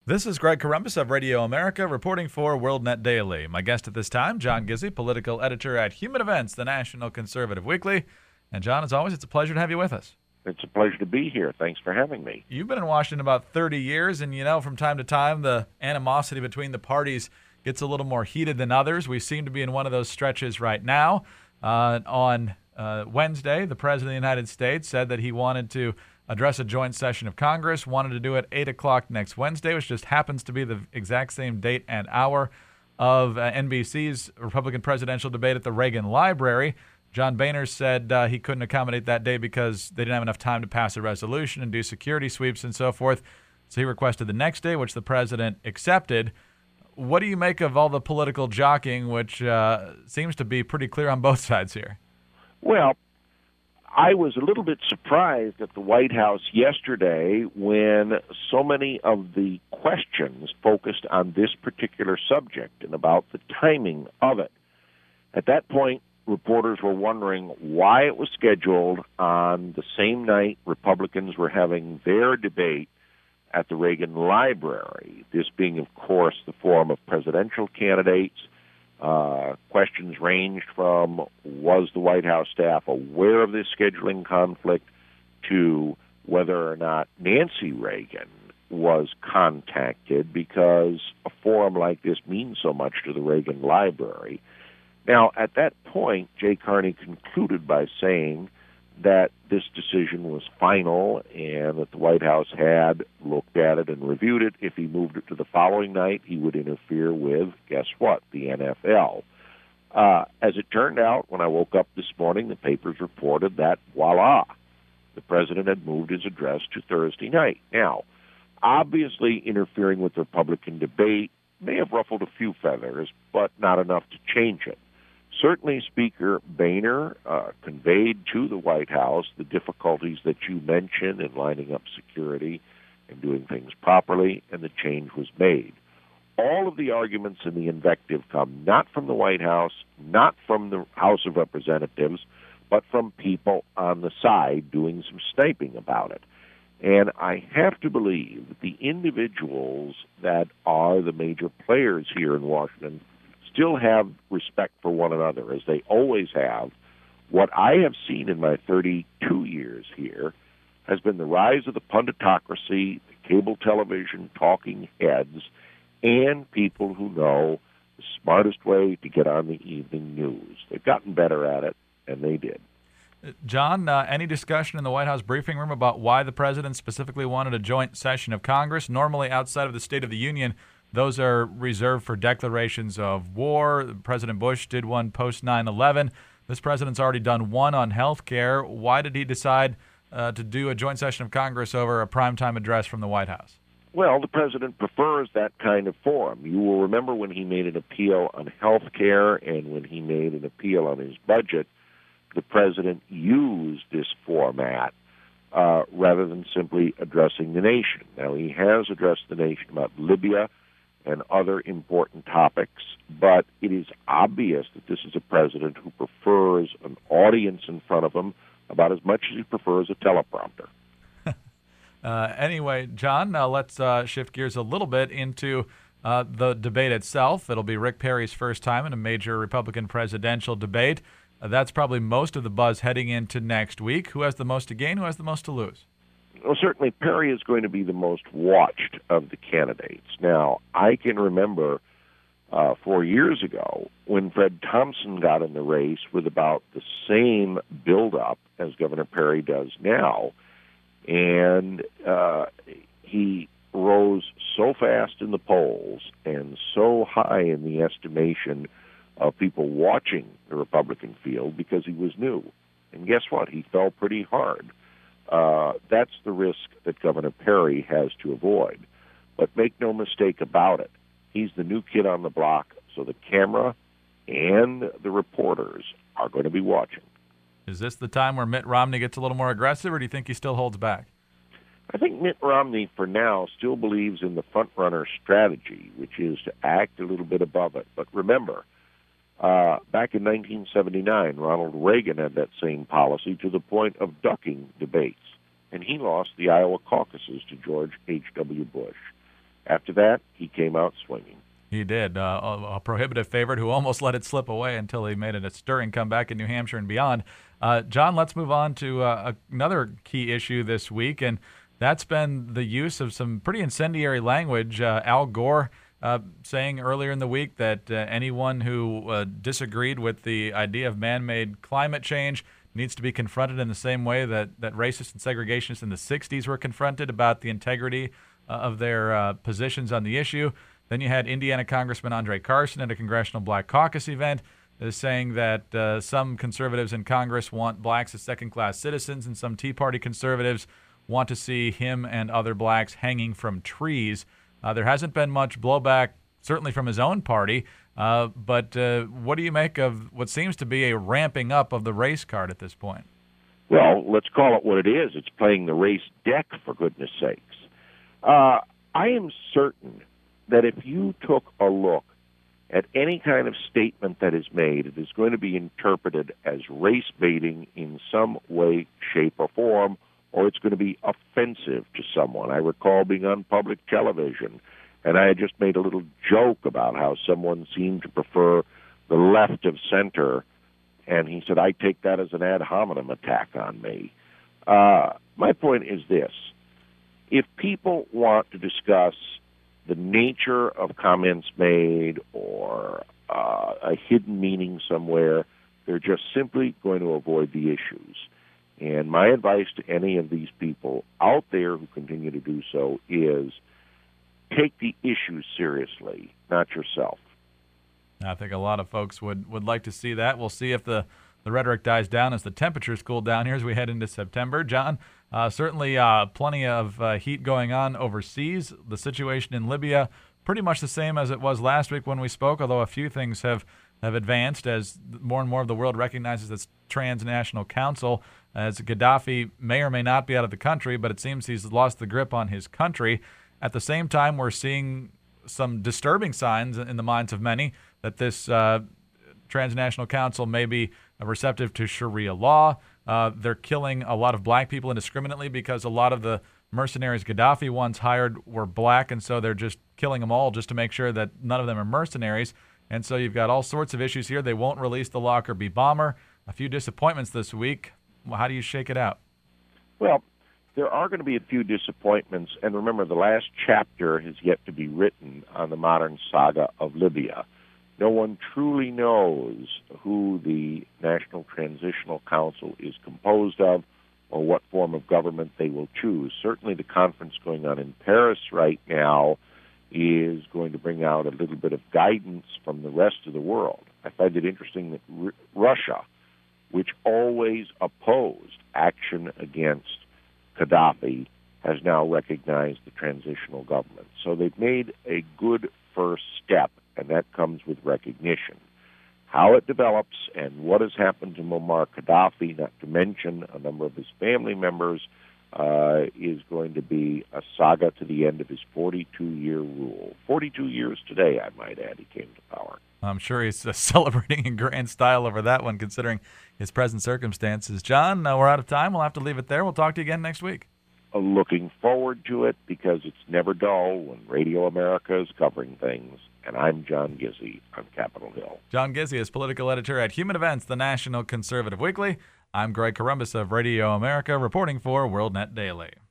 This is Greg Columbus of Radio America reporting for WorldNet Daily. My guest at this time, John Gizzi, political editor at Human Events, the National Conservative Weekly. And John, as always, it's a pleasure to have you with us. It's a pleasure to be here. Thanks for having me. You've been in Washington about 30 years, and from time to time, the animosity between the parties gets a little more heated than others. We seem to be in one of those stretches right now. On Wednesday, the President of the United States said that he wanted to address a joint session of Congress, wanted to do it 8 o'clock next Wednesday, which just happens to be the exact same date and hour of NBC's Republican presidential debate at the Reagan Library. John Boehner said he couldn't accommodate that day because they didn't have enough time to pass a resolution and do security sweeps and so forth. So he requested the next day, which the president accepted. What do you make of all the political jockeying, which seems to be pretty clear on both sides here? Well, I was a little bit surprised at the White House yesterday when so many of the questions focused on this particular subject and about the timing of it. At that point, reporters were wondering why it was scheduled on the same night Republicans were having their debate at the Reagan Library, this being, of course, the forum of presidential candidates. Questions ranged from, was the White House staff aware of this scheduling conflict, to whether or not Nancy Reagan was contacted because a forum like this means so much to the Reagan Library. Now, at that point, Jay Carney concluded by saying that this decision was final and that the White House had looked at it and reviewed it. If he moved it to the following night, he would interfere with, guess what, the NFL. As it turned out, when I woke up this morning, the papers reported that, voila, the president had moved his address to Thursday night. Now, obviously interfering with the Republican debate may have ruffled a few feathers, but not enough to change it. Certainly, Speaker Boehner conveyed to the White House the difficulties that you mentioned in lining up security and doing things properly, and the change was made. All of the arguments and the invective come not from the White House, not from the House of Representatives, but from people on the side doing some sniping about it. And I have to believe that the individuals that are the major players here in Washington still have respect for one another, as they always have. What I have seen in my 32 years here has been the rise of the punditocracy, the cable television talking heads, and people who know the smartest way to get on the evening news. They've gotten better at it, and they did. John, any discussion in the White House briefing room about why the president specifically wanted a joint session of Congress? Normally, outside of the State of the Union, those are reserved for declarations of war. President Bush did one post 9/11. This president's already done one on health care. Why did he decide to do a joint session of Congress over a primetime address from the White House? Well, the president prefers that kind of forum. You will remember when he made an appeal on health care and when he made an appeal on his budget, the president used this format rather than simply addressing the nation. Now, he has addressed the nation about Libya and other important topics, but it is obvious that this is a president who prefers an audience in front of him about as much as he prefers a teleprompter. Anyway, John, let's shift gears a little bit into the debate itself. It'll be Rick Perry's first time in a major Republican presidential debate. That's probably most of the buzz heading into next week. Who has the most to gain? Who has the most to lose? Well, certainly Perry is going to be the most watched of the candidates. Now, I can remember 4 years ago when Fred Thompson got in the race with about the same buildup as Governor Perry does now, and he rose so fast in the polls and so high in the estimation of people watching the Republican field because he was new. And guess what? He fell pretty hard. That's the risk that Governor Perry has to avoid. But make no mistake about it, he's the new kid on the block, so the camera and the reporters are going to be watching. Is this the time where Mitt Romney gets a little more aggressive, or do you think he still holds back? I think Mitt Romney, for now, still believes in the front-runner strategy, which is to act a little bit above it. But remember, back in 1979, Ronald Reagan had that same policy to the point of ducking debates, and he lost the Iowa caucuses to George H.W. Bush. After that, he came out swinging. He did. A prohibitive favorite who almost let it slip away until he made it a stirring comeback in New Hampshire and beyond. John, let's move on to another key issue this week, and that's been the use of some pretty incendiary language. Al Gore saying earlier in the week that anyone who disagreed with the idea of man-made climate change needs to be confronted in the same way that racists and segregationists in the 60s were confronted about the integrity of their positions on the issue. Then you had Indiana Congressman Andre Carson at a Congressional Black Caucus event saying that some conservatives in Congress want blacks as second-class citizens, and some Tea Party conservatives want to see him and other blacks hanging from trees. There hasn't been much blowback, certainly from his own party, but what do you make of what seems to be a ramping up of the race card at this point? Well, let's call it what it is. It's playing the race deck, for goodness sakes. I am certain that if you took a look at any kind of statement that is made, it is going to be interpreted as race baiting in some way, shape, or form, or it's going to be offensive to someone. I recall being on public television, and I had just made a little joke about how someone seemed to prefer the left of center, and he said, I take that as an ad hominem attack on me. My point is this. If people want to discuss the nature of comments made or a hidden meaning somewhere, they're just simply going to avoid the issues. And my advice to any of these people out there who continue to do so is take the issues seriously, not yourself. I think a lot of folks would like to see that. We'll see if the rhetoric dies down as the temperatures cool down here as we head into September. John, certainly plenty of heat going on overseas. The situation in Libya, pretty much the same as it was last week when we spoke, although a few things have advanced as more and more of the world recognizes this transnational council, as Gaddafi may or may not be out of the country, but it seems he's lost the grip on his country. At the same time, we're seeing some disturbing signs in the minds of many that this transnational council may be receptive to Sharia law. They're killing a lot of black people indiscriminately because a lot of the mercenaries Gaddafi once hired were black, and so they're just killing them all just to make sure that none of them are mercenaries. And so you've got all sorts of issues here. They won't release the Lockerbie bomber. A few disappointments this week. How do you shake it out? Well, there are going to be a few disappointments, and remember, the last chapter has yet to be written on the modern saga of Libya. No one truly knows who the National Transitional Council is composed of or what form of government they will choose. Certainly the conference going on in Paris right now is going to bring out a little bit of guidance from the rest of the world. I find it interesting that Russia, which always opposed action against Gaddafi, has now recognized the transitional government. So they've made a good first step, and that comes with recognition. How it develops and what has happened to Muammar Gaddafi, not to mention a number of his family members, is going to be a saga to the end of his 42-year rule. 42 years today, I might add, he came to power. I'm sure he's celebrating in grand style over that one, considering his present circumstances. John, we're out of time. We'll have to leave it there. We'll talk to you again next week. Looking forward to it because it's never dull when Radio America is covering things. And I'm John Gizzi on Capitol Hill. John Gizzi is political editor at Human Events, the National Conservative Weekly. I'm Greg Corombos of Radio America, reporting for WorldNet Daily.